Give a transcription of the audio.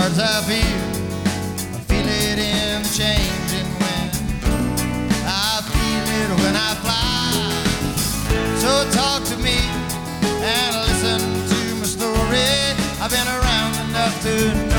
stars I feel it in the changing wind. I feel it when I fly. So talk to me and listen to my story. I've been around enough to